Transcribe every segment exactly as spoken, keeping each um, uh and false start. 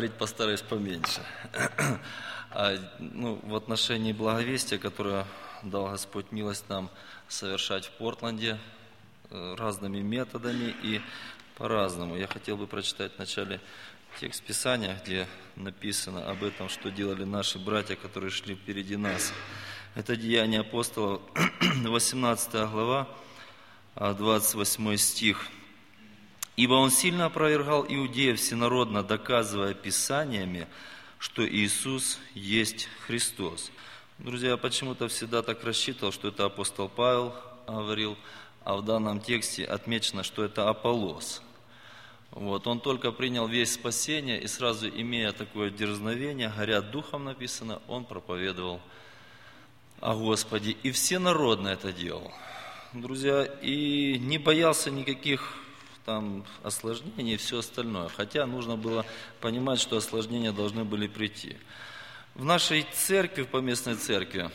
говорить постараюсь поменьше. А, ну, в отношении благовестия, которое дал Господь милость нам совершать в Портленде э, разными методами и по-разному. Я хотел бы прочитать вначале текст Писания, где написано об этом, что делали наши братья, которые шли впереди нас. Это Деяния апостолов, восемнадцатая глава, двадцать восьмой стих. «Ибо он сильно опровергал иудеев всенародно, доказывая Писаниями, что Иисус есть Христос». Друзья, я почему-то всегда так рассчитывал, что это апостол Павел говорил, а в данном тексте отмечено, что это Аполлос. Вот, он только принял весть спасения, и сразу, имея такое дерзновение, горя духом написано, он проповедовал о Господе. И всенародно это делал, друзья, и не боялся никаких там осложнений и все остальное. Хотя нужно было понимать, что осложнения должны были прийти. В нашей церкви, в поместной церкви,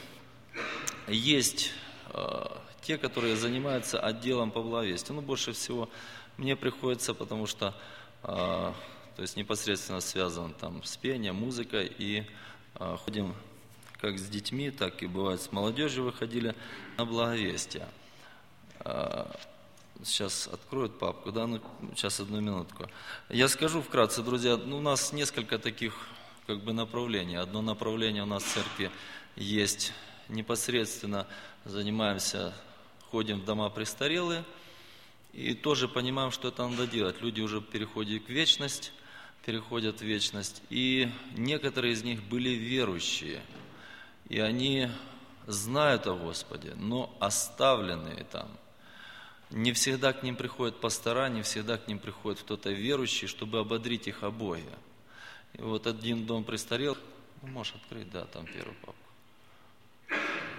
есть э, те, которые занимаются отделом по благовестию. Ну, больше всего мне приходится, потому что э, то есть непосредственно связан там с пением, музыкой, и э, ходим как с детьми, так и бывает с молодежью выходили на благовестие. Э, сейчас откроют папку, да, ну, сейчас одну минутку. Я скажу вкратце, друзья, ну, у нас несколько таких как бы направлений. Одно направление у нас в церкви есть непосредственно, занимаемся, ходим в дома престарелые, и тоже понимаем, что это надо делать. Люди уже переходят к вечности, переходят в вечность, и некоторые из них были верующие, и они знают о Господе, но оставленные там. Не всегда к ним приходят пастора, не всегда к ним приходит кто-то верующий, чтобы ободрить их о Боге. И вот один дом престарелых, ну, можешь открыть, да, там первую папку.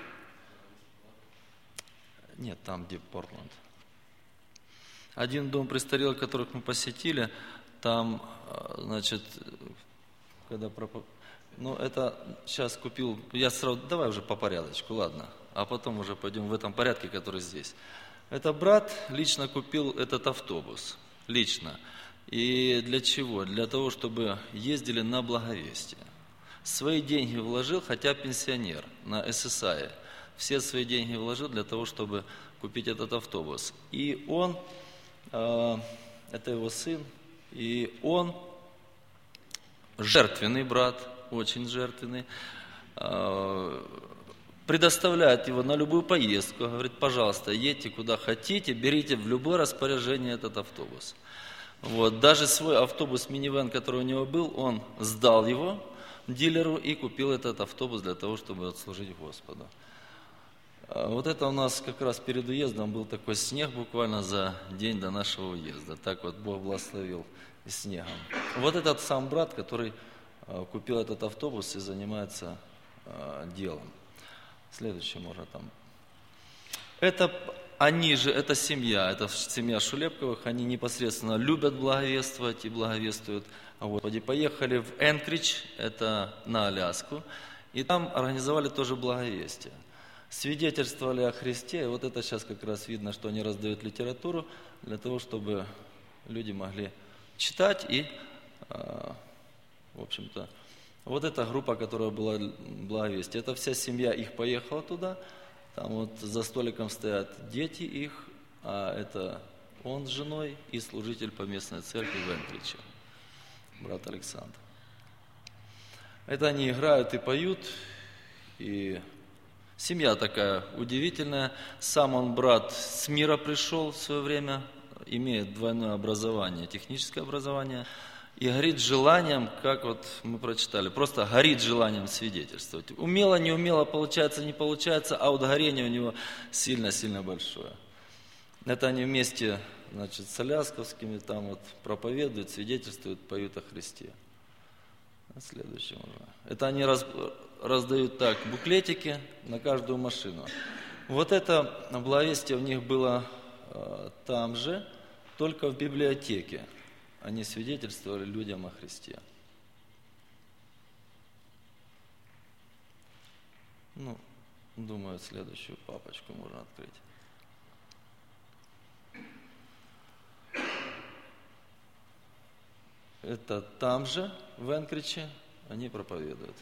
Нет, там, где Портленд. Один дом престарелых, которых мы посетили, там, значит, когда пропо... ну, это сейчас купил, я сразу, давай уже по порядочку, ладно, а потом уже пойдем в этом порядке, который здесь. Это брат лично купил этот автобус, лично. И для чего? Для того, чтобы ездили на благовестие. Свои деньги вложил, хотя пенсионер на эс эс а. Все свои деньги вложил для того, чтобы купить этот автобус. И он, э, это его сын, и он жертвенный брат, очень жертвенный, э, предоставляет его на любую поездку, говорит, пожалуйста, едьте куда хотите, берите в любое распоряжение этот автобус. Вот, даже свой автобус минивэн, который у него был, он сдал его дилеру и купил этот автобус для того, чтобы отслужить Господу. Вот это у нас как раз перед уездом был такой снег буквально за день до нашего уезда. Так вот Бог благословил снегом. Вот этот сам брат, который купил этот автобус и занимается делом. Следующее можно там. Это они же, это семья, это семья Шулепковых, они непосредственно любят благовествовать и благовествуют. Вот. Поехали в Энкридж, это на Аляску, и там организовали тоже благовестие. Свидетельствовали о Христе, и вот это сейчас как раз видно, что они раздают литературу для того, чтобы люди могли читать и, в общем-то, вот эта группа, которая была благовестие, это вся семья их поехала туда, там вот за столиком стоят дети их, а это он с женой и служитель поместной церкви в Энкридже, брат Александр. Это они играют и поют, и семья такая удивительная. Сам он, брат, с мира пришел в свое время, имеет двойное образование, техническое образование, и горит желанием, как вот мы прочитали, просто горит желанием свидетельствовать. Умело, не умело, получается, не получается, а вот горение у него сильно-сильно большое. Это они вместе, значит, с алясковскими там вот проповедуют, свидетельствуют, поют о Христе. Следующее уже. Это они раз, раздают так буклетики на каждую машину. Вот это благовестие у них было э, там же, только в библиотеке. Они свидетельствовали людям о Христе. Ну, думаю, следующую папочку можно открыть. это там же, в Энкриче, они проповедуют.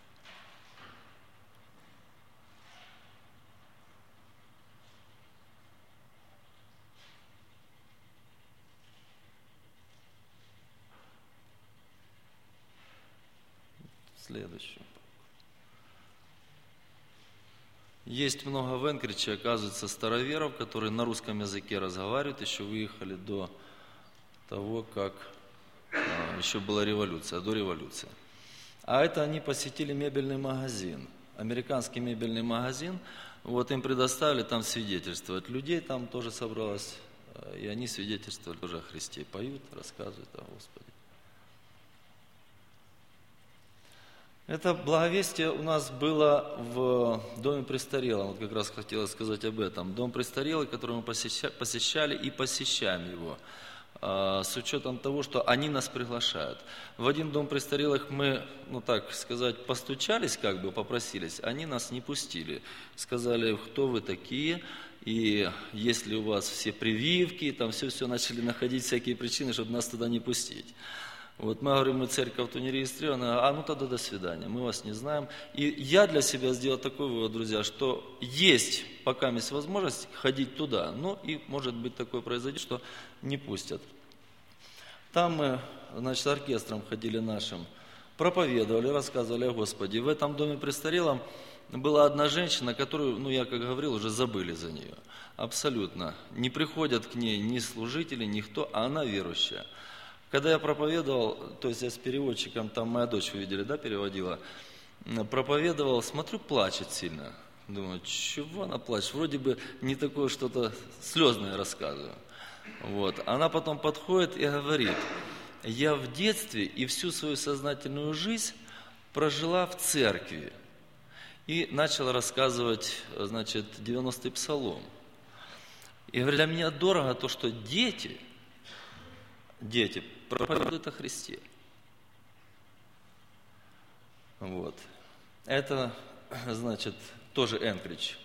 Следующее. Есть много в Энкриче, оказывается, староверов, которые на русском языке разговаривают, еще выехали до того, как а, еще была революция, до революции. А это они посетили мебельный магазин, американский мебельный магазин, вот им предоставили там свидетельствовать. Людей там тоже собралось, и они свидетельствовали тоже о Христе, поют, рассказывают о Господе. Это благовестие у нас было в доме престарелом, вот как раз хотела сказать об этом. Дом престарелый, который мы посещали и посещаем его, с учетом того, что они нас приглашают. В один дом престарелых мы, ну так сказать, постучались, как бы попросились, они нас не пустили. Сказали, кто вы такие, и есть ли у вас все прививки, там все-все начали находить всякие причины, чтобы нас туда не пустить. Вот мы говорим, мы церковь-то не регистрирована, а ну тогда до свидания, мы вас не знаем. И я для себя сделал такой вывод, друзья, что есть пока есть возможность ходить туда, но и может быть такое произойдет, что не пустят. Там мы, значит, оркестром ходили нашим, проповедовали, рассказывали о Господе. В этом доме престарелом была одна женщина, которую, ну я как говорил, уже забыли за нее. Абсолютно. Не приходят к ней ни служители, никто, а она верующая. Когда я проповедовал, то есть я с переводчиком, там моя дочь, вы видели, да, переводила, проповедовал, смотрю, плачет сильно. Думаю, чего она плачет? Вроде бы не такое что-то слезное рассказываю. Вот. Она потом подходит и говорит, я в детстве и всю свою сознательную жизнь прожила в церкви. И начала рассказывать, значит, девяностый псалом. И говорит, для меня дорого то, что дети... Дети проповедуют о Христе. Вот. Это, значит, тоже Энкрич.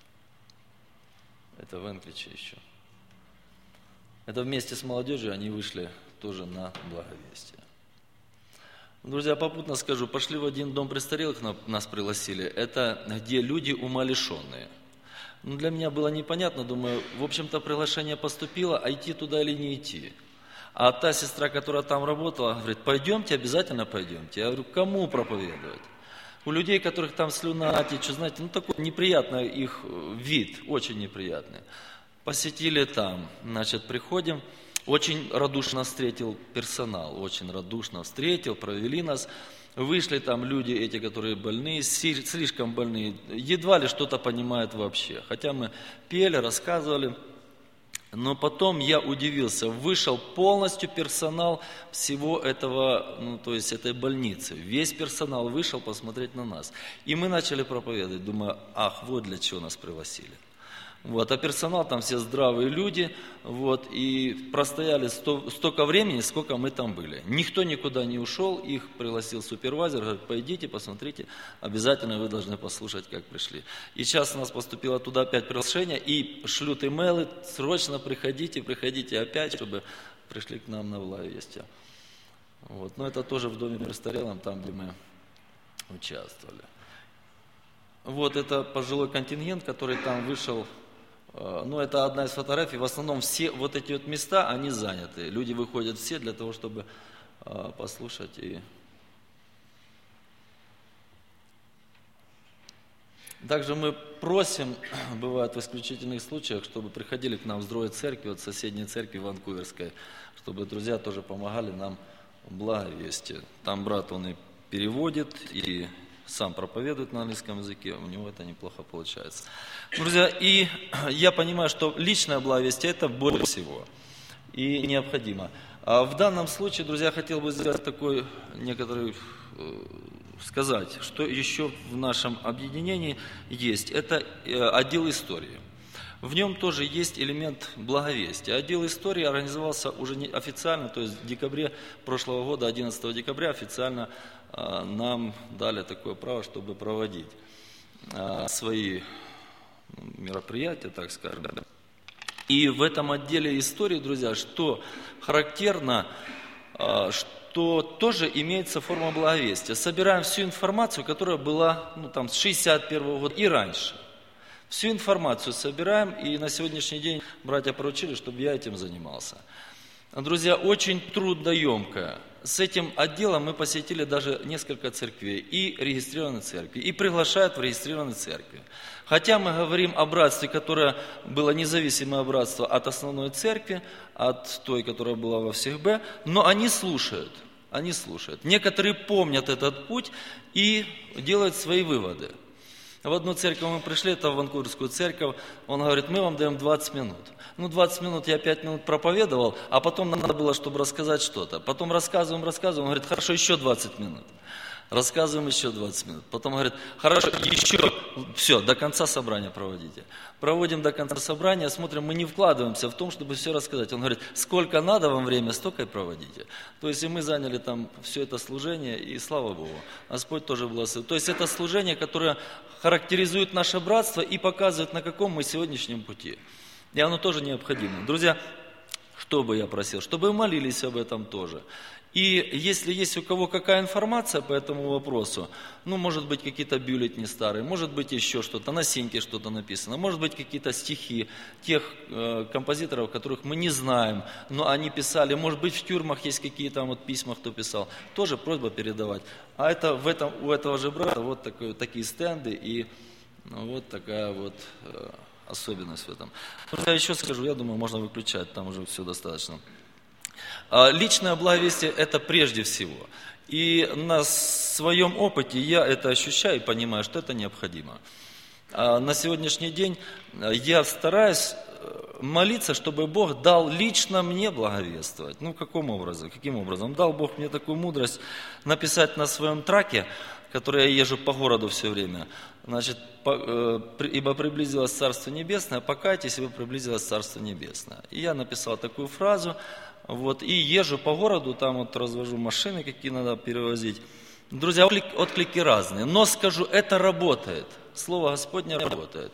Это в Энкриче еще. Это вместе с молодежью они вышли тоже на благовестие. Друзья, попутно скажу, пошли в один дом престарелых, нас пригласили. Это где люди умалишенные. Ну, для меня было непонятно, думаю, в общем-то приглашение поступило, а идти туда или не идти. А та сестра, которая там работала, говорит, пойдемте, обязательно пойдемте. Я говорю, кому проповедовать? У людей, которых там слюна течет, знаете, ну такой неприятный их вид, очень неприятный. Посетили там, значит, приходим, очень радушно встретил персонал, очень радушно встретил, провели нас. Вышли там люди, эти, которые больные, слишком больные, едва ли что-то понимают вообще. Хотя мы пели, рассказывали. Но потом я удивился, вышел полностью персонал всего этого, ну то есть этой больницы. Весь персонал вышел посмотреть на нас. И мы начали проповедовать, думаю, ах, вот для чего нас пригласили. Вот, а персонал там все здравые люди, вот, и простояли сто, столько времени, сколько мы там были. Никто никуда не ушел, их пригласил супервайзер, говорит, пойдите, посмотрите, обязательно вы должны послушать, как пришли. И сейчас у нас поступило туда опять приглашение, и шлют имейлы, срочно приходите, приходите опять, чтобы пришли к нам на благовестие. Вот, но это тоже в доме престарелом, там, где мы участвовали. Вот это пожилой контингент, который там вышел. Ну, это одна из фотографий. В основном все вот эти вот места, они заняты. Люди выходят все для того, чтобы э, послушать. И... Также мы просим, бывает в исключительных случаях, чтобы приходили к нам с другой церкви, от соседней церкви Ванкуверской, чтобы друзья тоже помогали нам в благовестии. Там брат, он и переводит, и... сам проповедует на английском языке, у него это неплохо получается. Друзья, и я понимаю, что личное благовестие это более всего и необходимо. А в данном случае, друзья, хотел бы сделать такой некоторый, сказать, что еще в нашем объединении есть. Это отдел истории. В нем тоже есть элемент благовестия. Отдел истории организовался уже не официально, то есть в декабре прошлого года, одиннадцатого декабря, официально э, нам дали такое право, чтобы проводить э, свои мероприятия, так скажем. И в этом отделе истории, друзья, что характерно, что тоже имеется форма благовестия. Собираем всю информацию, которая была ну, там, с шестьдесят первого года и раньше. Всю информацию собираем, и на сегодняшний день братья поручили, чтобы я этим занимался. Друзья, очень трудоемкая. С этим отделом мы посетили даже несколько церквей, и регистрированные церкви, и приглашают в регистрированные церкви. Хотя мы говорим о братстве, которое было независимое братство от основной церкви, от той, которая была во всех Б, но они слушают, они слушают. Некоторые помнят этот путь и делают свои выводы. В одну церковь мы пришли, это в Ванкуверскую церковь, он говорит, мы вам даем двадцать минут. Ну, двадцать минут я пять минут проповедовал, а потом надо было, чтобы рассказать что-то. Потом рассказываем, рассказываем, он говорит, хорошо, еще двадцать минут. Рассказываем еще двадцать минут. Потом говорит, хорошо, еще, все, до конца собрания проводите. Проводим до конца собрания, смотрим, мы не вкладываемся в том, чтобы все рассказать. Он говорит, сколько надо вам время, столько и проводите. То есть и мы заняли там все это служение, и слава Богу, Господь тоже благословил. То есть это служение, которое характеризует наше братство и показывает, на каком мы сегодняшнем пути. И оно тоже необходимо. Друзья, что бы я просил? Чтобы вы молились об этом тоже. И если есть у кого какая информация по этому вопросу, ну, может быть, какие-то бюллетени старые, может быть, еще что-то, на синьке что-то написано, может быть, какие-то стихи тех э, композиторов, которых мы не знаем, но они писали, может быть, в тюрьмах есть какие-то вот письма, кто писал, тоже просьба передавать. А это, в этом, у этого же брата вот такой, такие стенды и ну, вот такая вот э, особенность в этом. Я еще скажу, я думаю, можно выключать, там уже все достаточно. Личное благовестие – это прежде всего. И на своем опыте я это ощущаю и понимаю, что это необходимо. На сегодняшний день я стараюсь молиться, чтобы Бог дал лично мне благовествовать. Ну, каким образом? Каким образом? Дал Бог мне такую мудрость написать на своем траке, который я езжу по городу все время. Значит, ибо приблизилось Царство Небесное, покайтесь, ибо приблизилось Царство Небесное. И я написал такую фразу. Вот, и езжу по городу, там вот развожу машины, какие надо перевозить. Друзья, отклики разные, но скажу, это работает. Слово Господне работает.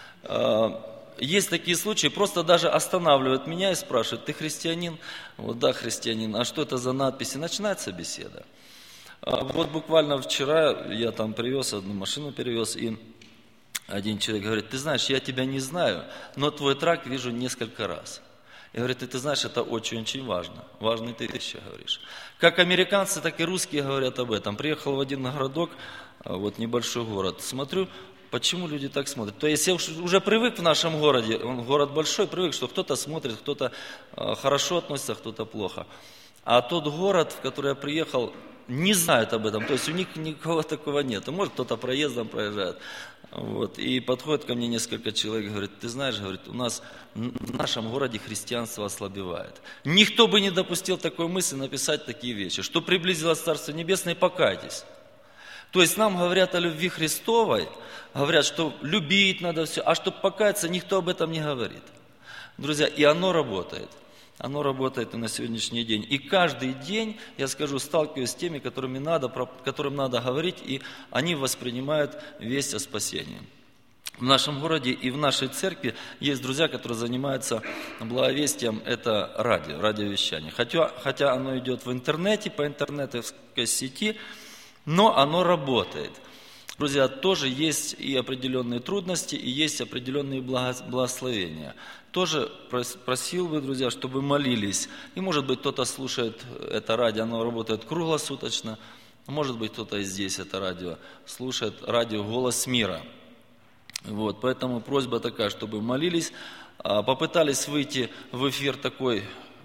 Есть такие случаи, просто даже останавливают меня и спрашивают, ты христианин? Вот да, христианин, а что это за надписи? Начинается беседа. Вот буквально вчера я там привез, одну машину перевез, и один человек говорит, ты знаешь, я тебя не знаю, но твой трак вижу несколько раз. И говорит, и ты знаешь, это очень-очень важно. Важные ты вещи говоришь. Как американцы, так и русские говорят об этом. Приехал в один городок, вот небольшой город. Смотрю, почему люди так смотрят. То есть я уже привык в нашем городе, он город большой, привык, что кто-то смотрит, кто-то хорошо относится, кто-то плохо. А тот город, в который я приехал, не знают об этом. То есть у них никого такого нет. Может, кто-то проездом проезжает. Вот. И подходит ко мне несколько человек и говорит, ты знаешь, говорит, у нас в нашем городе христианство ослабевает. Никто бы не допустил такой мысли написать такие вещи, что приблизилось Царство Небесное, покайтесь. То есть нам говорят о любви Христовой, говорят, что любить надо все, а чтобы покаяться, никто об этом не говорит. Друзья, и оно работает. Оно работает и на сегодняшний день. И каждый день, я скажу, сталкиваюсь с теми, которыми надо, которым надо говорить, и они воспринимают весть о спасении. В нашем городе и в нашей церкви есть друзья, которые занимаются благовестием, это радио, радиовещание. Хотя, хотя оно идет в интернете, по интернетовской сети, но оно работает. Друзья, тоже есть и определенные трудности, и есть определенные благословения. Тоже просил бы, друзья, чтобы молились. И может быть кто-то слушает это радио, оно работает круглосуточно. Может быть кто-то и здесь это радио слушает, радио «Голос мира». Вот, поэтому просьба такая, чтобы молились. Попытались выйти в эфир такой,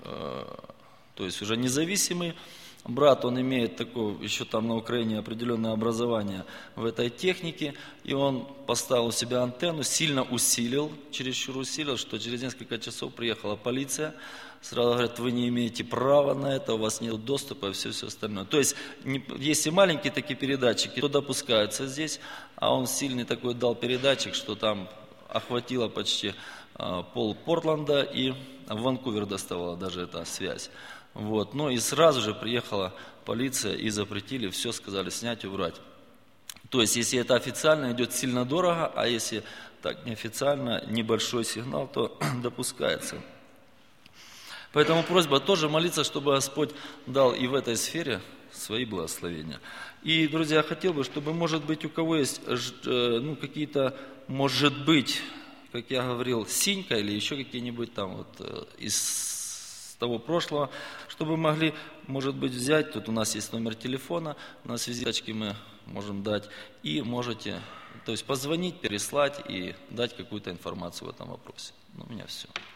то есть уже независимый. Брат, он имеет такое, еще там на Украине определенное образование в этой технике, и он поставил у себя антенну, сильно усилил, чересчур усилил, что через несколько часов приехала полиция, сразу говорят, вы не имеете права на это, у вас нет доступа и все-все остальное. То есть, есть и маленькие такие передатчики, то допускаются здесь, а он сильный такой дал передатчик, что там охватило почти пол Портленда, и в Ванкувер доставала даже эта связь. Вот. Ну и сразу же приехала полиция и запретили, все сказали снять, убрать. То есть, если это официально, идет сильно дорого, а если так неофициально, небольшой сигнал, то допускается. Поэтому просьба тоже молиться, чтобы Господь дал и в этой сфере свои благословения. И, друзья, я хотел бы, чтобы, может быть, у кого есть ну, какие-то, может быть, как я говорил, синька или еще какие-нибудь там вот из того прошлого, чтобы могли, может быть, взять, тут у нас есть номер телефона, у нас визиточки мы можем дать, и можете, то есть позвонить, переслать и дать какую-то информацию в этом вопросе. Ну, у меня все.